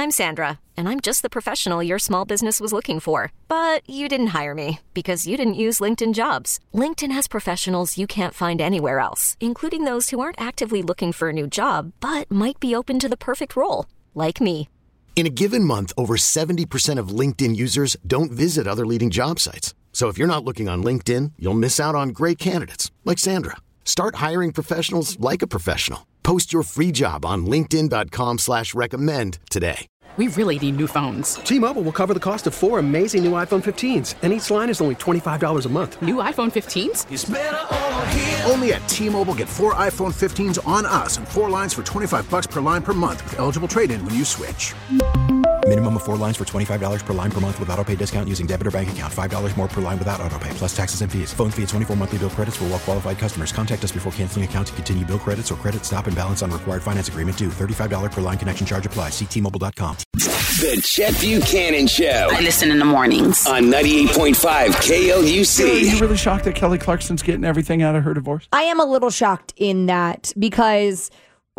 I'm Sandra, and I'm just the professional your small business was looking for. But you didn't hire me because you didn't use LinkedIn Jobs. LinkedIn has professionals you can't find anywhere else, including those who aren't actively looking for a new job, but might be open to the perfect role, like me. In a given month, over 70% of LinkedIn users don't visit other leading job sites. So if you're not looking on LinkedIn, you'll miss out on great candidates like Sandra. Start hiring professionals like a professional. Post your free job on linkedin.com/recommend today. We really need new phones. T-Mobile will cover the cost of 4 amazing new iPhone 15s, and each line is only $25 a month. New iPhone 15s? It's better over here. Only at T-Mobile, get 4 iPhone 15s on us and 4 lines for $25 per line per month with eligible trade-in when you switch. Minimum of 4 lines for $25 per line per month with autopay discount using debit or bank account. $5 more per line without autopay, plus taxes and fees. Phone fee at 24 monthly bill credits for well-qualified customers. Contact us before canceling account to continue bill credits or credit stop and balance on required finance agreement due. $35 per line connection charge applies. See T-Mobile.com. The Chet Buchanan Show. I listen in the mornings. On 98.5 KLUC. Are you really shocked that Kelly Clarkson's getting everything out of her divorce? I am a little shocked in that because,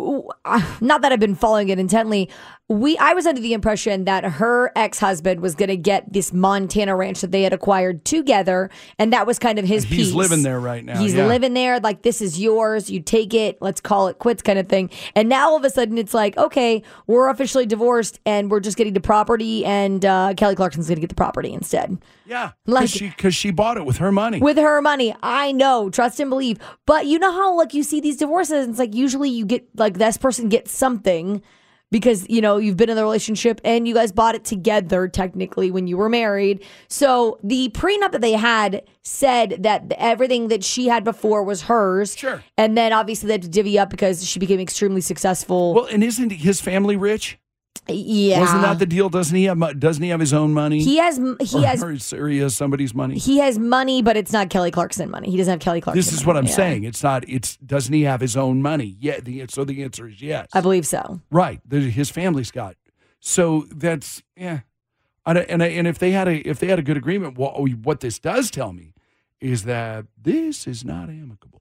not that I've been following it intently, I was under the impression that her ex-husband was going to get this Montana ranch that they had acquired together, and that was kind of his piece. He's living there right now. He's living there, like, this is yours, you take it, let's call it quits kind of thing. And now all of a sudden it's like, okay, we're officially divorced and we're just getting the property, and Kelly Clarkson's going to get the property instead. Yeah, like, because she bought it with her money. With her money. I know, trust and believe. But you know how, like, you see these divorces, and it's like usually you get, like, this person gets something because, you know, you've been in the relationship and you guys bought it together technically when you were married. So the prenup that they had said that everything that she had before was hers. Sure. And then obviously they had to divvy up because she became extremely successful. Well, and isn't his family rich? Yeah. Wasn't that the deal? Doesn't he have his own money? He has somebody's money. He has money, but it's not Kelly Clarkson money. He doesn't have Kelly Clarkson. This is what I'm saying. Doesn't he have his own money? Yeah. So the answer is yes. I believe so. Right. His family's got. So that's, yeah. And if they had a good agreement, what this does tell me is that this is not amicable.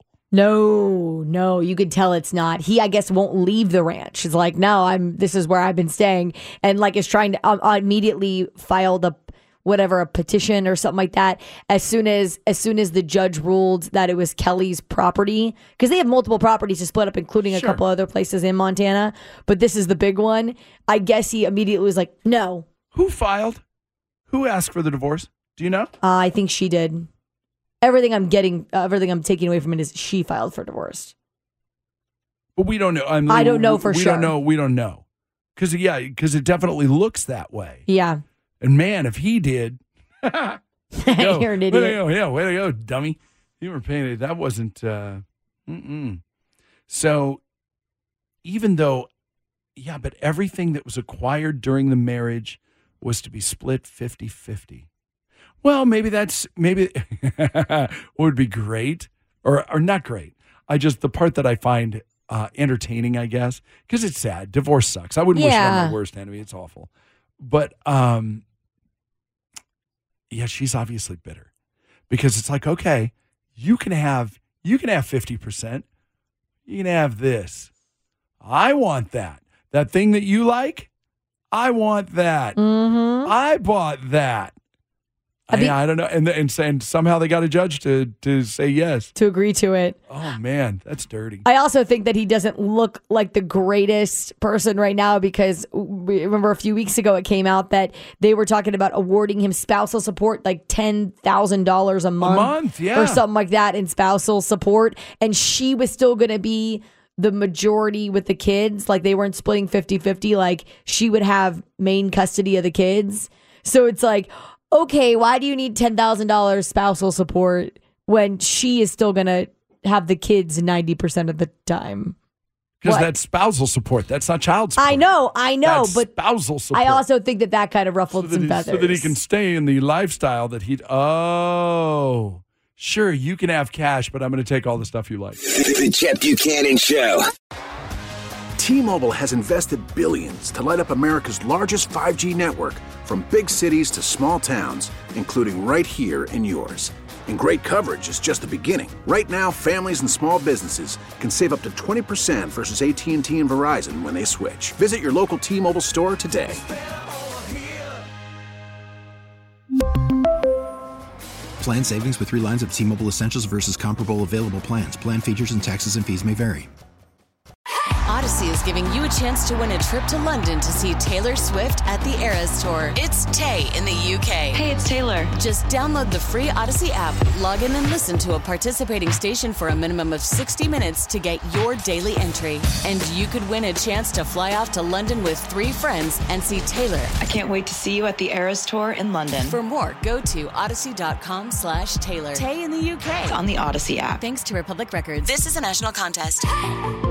No, you could tell it's not. He, I guess, won't leave the ranch. It's like, no, this is where I've been staying, and like is trying to immediately file a petition or something like that. As soon as the judge ruled that it was Kelly's property, because they have multiple properties to split up, including a couple other places in Montana, but this is the big one. I guess he immediately was like, no. Who filed? Who asked for the divorce? Do you know? I think she did. Everything I'm taking away from it is she filed for divorce. But we don't know. I don't know for sure. We don't know. Because it definitely looks that way. Yeah. And man, if he did. You're an idiot. Way to go, dummy. You were paying it. That wasn't. So even though, but everything that was acquired during the marriage was to be split 50-50. Well, maybe would be great or not great. The part that I find entertaining, I guess, because it's sad. Divorce sucks. I wouldn't wish it on my worst enemy. It's awful. But she's obviously bitter because it's like, okay, you can have 50%. You can have this. I want that. That thing that you like, I want that. Mm-hmm. I bought that. I don't know. And somehow they got a judge to say yes. To agree to it. Oh, man, that's dirty. I also think that he doesn't look like the greatest person right now because remember a few weeks ago it came out that they were talking about awarding him spousal support, like $10,000 a month. Yeah. Or something like that in spousal support. And she was still going to be the majority with the kids. Like they weren't splitting 50-50. Like she would have main custody of the kids. So it's like, okay, why do you need $10,000 spousal support when she is still going to have the kids 90% of the time? Because that's spousal support. That's not child support. I know, that's but spousal support. I also think that kind of ruffled some feathers. So that he can stay in the lifestyle that sure, you can have cash, but I'm going to take all the stuff you like. The Chet Buchanan Show. T-Mobile has invested billions to light up America's largest 5G network from big cities to small towns, including right here in yours. And great coverage is just the beginning. Right now, families and small businesses can save up to 20% versus AT&T and Verizon when they switch. Visit your local T-Mobile store today. Plan savings with 3 lines of T-Mobile Essentials versus comparable available plans. Plan features and taxes and fees may vary. Odyssey is giving you a chance to win a trip to London to see Taylor Swift at the Eras Tour. It's Tay in the UK. Hey, it's Taylor. Just download the free Odyssey app, log in and listen to a participating station for a minimum of 60 minutes to get your daily entry. And you could win a chance to fly off to London with 3 friends and see Taylor. I can't wait to see you at the Eras Tour in London. For more, go to odyssey.com/Taylor. Tay in the UK. It's on the Odyssey app. Thanks to Republic Records. This is a national contest.